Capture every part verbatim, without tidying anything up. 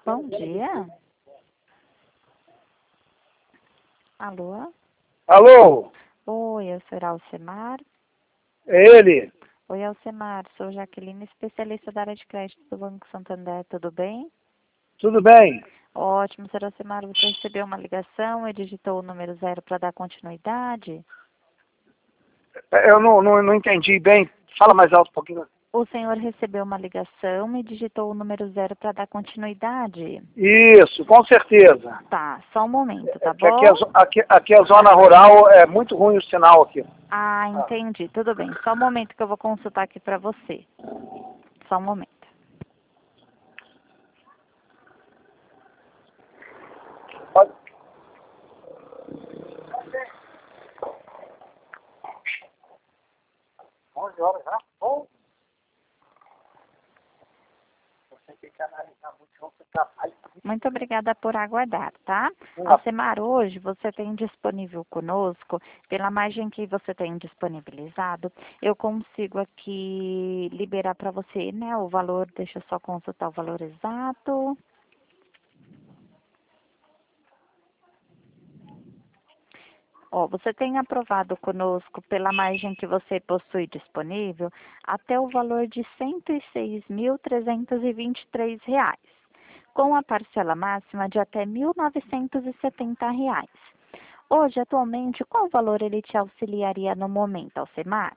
Bom dia. Alô? Alô? Oi, eu sou Alcemar. É ele? Oi, Alcemar. Sou Jaqueline, especialista da área de crédito do Banco Santander. Tudo bem? Tudo bem? Ótimo, senhor Alcemar. Você recebeu uma ligação e digitou o número zero para dar continuidade? Eu não, não, não entendi bem. Fala mais alto um pouquinho. O senhor recebeu uma ligação e digitou o número zero para dar continuidade? Isso, com certeza. Tá, só um momento, tá Que aqui, bom? é, zo- aqui, aqui é a zona rural, é muito ruim o sinal aqui. Ah, entendi. Tudo bem. Só um momento que eu vou consultar aqui para você. Só um momento. Pode- onze horas já? Bom. Você tem que analisar muito o seu trabalho. Muito obrigada por aguardar, tá? Hum. Alcemar, hoje você tem disponível conosco, pela margem que você tem disponibilizado, eu consigo aqui liberar para você, né, o valor, deixa eu só consultar o valor exato. Ó, você tem aprovado conosco, pela margem que você possui disponível, até o valor de cento e seis mil trezentos e vinte e três reais, com a parcela máxima de até mil novecentos e setenta reais. Hoje, atualmente, qual valor ele te auxiliaria no momento, Alcemar?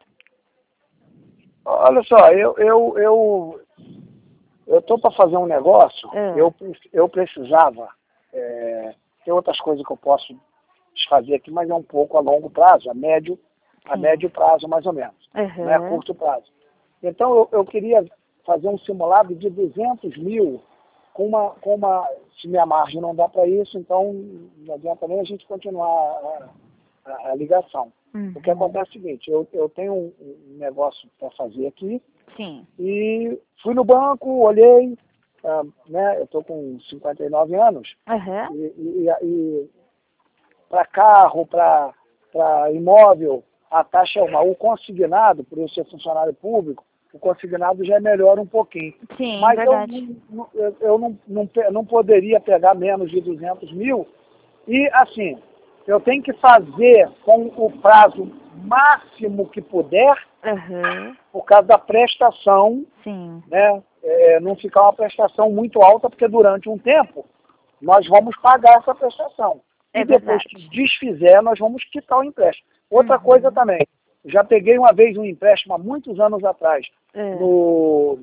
Olha só, eu eu eu eu tô para fazer um negócio. Ah. Eu eu precisava é, tem outras coisas que eu posso desfazer aqui, mas é um pouco a longo prazo, a médio a Sim. médio prazo mais ou menos, não é a Uhum. curto prazo. Então eu, eu queria fazer um simulado de duzentos mil com uma com uma se minha margem não dá para isso, então não adianta nem a gente continuar a, a, a ligação. Uhum. O que acontece é o seguinte, eu, eu tenho um, um negócio para fazer aqui Sim. e fui no banco, olhei, ah, né, eu estou com cinquenta e nove anos, Uhum. e, e, e para carro, para imóvel, a taxa é uma. O consignado, por eu ser funcionário público, o consignado já é melhor um pouquinho. Sim, Mas eu, verdade. não, eu, eu não, não, pe- não poderia pegar menos de duzentos mil. E, assim, eu tenho que fazer com o prazo máximo que puder, Uhum. por causa da prestação, Sim. né? É, não ficar uma prestação muito alta, porque durante um tempo nós vamos pagar essa prestação. É E depois verdade. que desfizer, nós vamos quitar o empréstimo. Outra Uhum. coisa também, já peguei uma vez um empréstimo há muitos anos atrás, É. no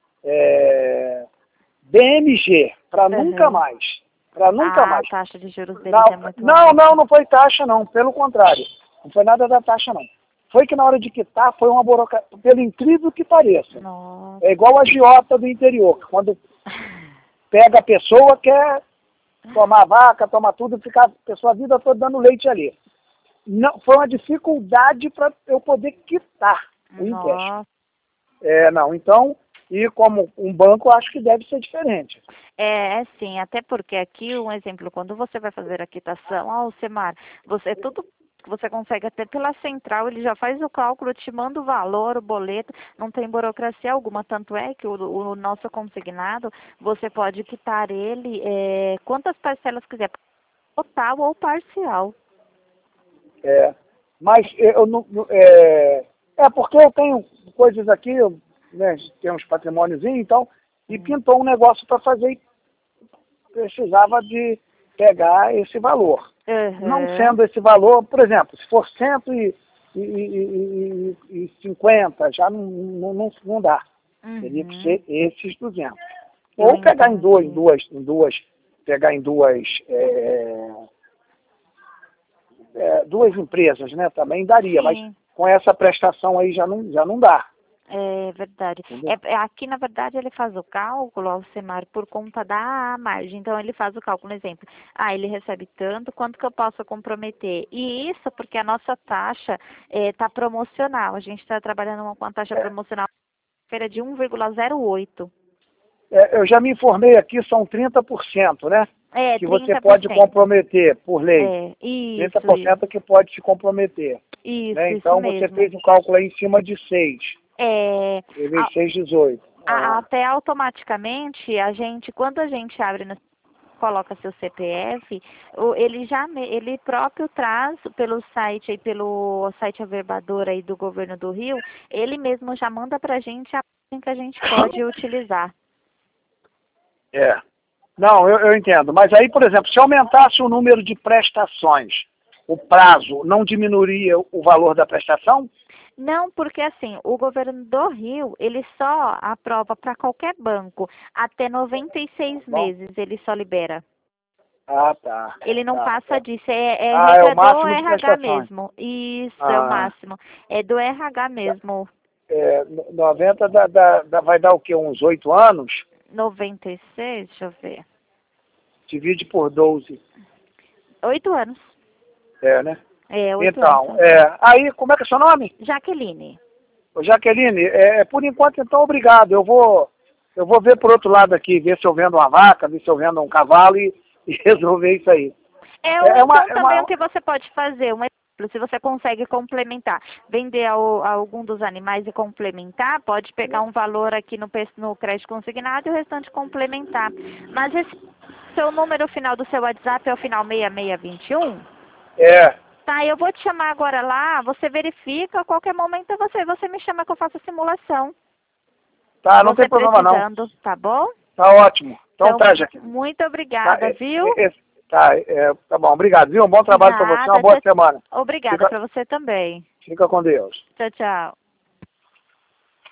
é, B M G, para nunca Uhum. mais. Para nunca Ah, mais. a taxa de juros deles Não, é muito não, alta. não, não foi taxa não, pelo contrário. Não foi nada da taxa não. Foi que na hora de quitar foi uma burocracia, pelo incrível que pareça. Nossa. É igual a agiota do interior, que quando pega a pessoa, quer tomar vaca, tomar tudo, ficar a pessoa a vida toda dando leite ali. Não, foi uma dificuldade para eu poder quitar o empréstimo. Nossa. É, não, então, e como um banco, eu acho que deve ser diferente. É, é sim, até porque aqui, um exemplo, quando você vai fazer a quitação, ó, Alcemar, você tudo que você consegue até pela central, ele já faz o cálculo, te manda o valor, o boleto, não tem burocracia alguma, tanto é que o, o nosso consignado, você pode quitar ele é, quantas parcelas quiser, total ou parcial. É, mas eu não. não- É, é porque eu tenho coisas aqui, eu, né, tenho uns patrimôniozinhos, então, e pintou um negócio para fazer e precisava de pegar esse valor. Não Uhum. sendo esse valor, por exemplo, se for cento e, e, e, e, e cinquenta, já não, não, não, não dá. Teria que Uhum. ser esses duzentos. Eu Ou pegar em duas, em entendi. duas, em duas, pegar em duas, é, é, duas empresas, né? Também daria, mas Sim. com essa prestação aí já não, já não dá. É verdade. Entendeu? É, é- aqui, na verdade, ele faz o cálculo, Alcemar, por conta da margem. Então, ele faz o cálculo, por exemplo. Ah, ele recebe tanto, quanto que eu posso comprometer? E isso porque a nossa taxa está promocional. A gente está trabalhando com uma taxa É, promocional feira de um vírgula zero oito. é, eu já me informei aqui, são trinta por cento, né? É, Que você trinta por pode cento. comprometer por lei. É, trinta isso, por cento que pode se comprometer. isso, Né? isso Então você mesmo. fez o cálculo aí em cima de seis. É, Eu vejo seis, dezoito. a- até automaticamente, a gente, quando a gente abre no coloca seu C P F, o- ele já me- ele próprio traz pelo site aí, pelo site averbador aí do governo do Rio, ele mesmo já manda pra gente a que a gente pode utilizar. É. Não, eu, eu entendo. Mas aí, por exemplo, se aumentasse o número de prestações, o prazo não diminuiria o valor da prestação? Não, porque assim, o governo do Rio, ele só aprova para qualquer banco até noventa e seis Bom. meses, ele só libera. Ah, tá. Ele não tá, passa tá. disso, é, é Ah, é regra o do máximo de R H prestações. mesmo. Isso, é o Ah, máximo. É do R H mesmo. é, no- noventa dá, dá, dá- vai dar o quê? Uns oito anos? noventa e seis, deixa eu ver. Divide por doze. Oito anos. É, né? É, oito Então, anos. é, aí, como é que é seu nome? Jaqueline. Ô, Jaqueline, é, por enquanto, então, obrigado. Eu vou, eu vou ver por outro lado aqui, ver se eu vendo uma vaca, ver se eu vendo um cavalo e, e resolver isso aí. É, ou É, é uma, então é também uma, o que você pode fazer, um exemplo, se você consegue complementar, vender ao- algum dos animais e complementar, pode pegar um valor aqui no, pe- no crédito consignado e o restante complementar. Mas esse seu número final do seu WhatsApp é o final seis seis dois um? é, Tá, eu vou te chamar agora lá, você verifica, a qualquer momento você, você me chama que eu faço a simulação. tá, não Você tem problema não. precisando, tá bom? Tá ótimo. Então, Então, tá, Jaqueline. muito Tá, obrigada, é, viu? é, é, tá, é, tá bom, obrigado, viu? Um bom trabalho para você, uma Nada, boa tchau- semana. obrigada Fica, para você também. fica com Deus. Tchau, tchau.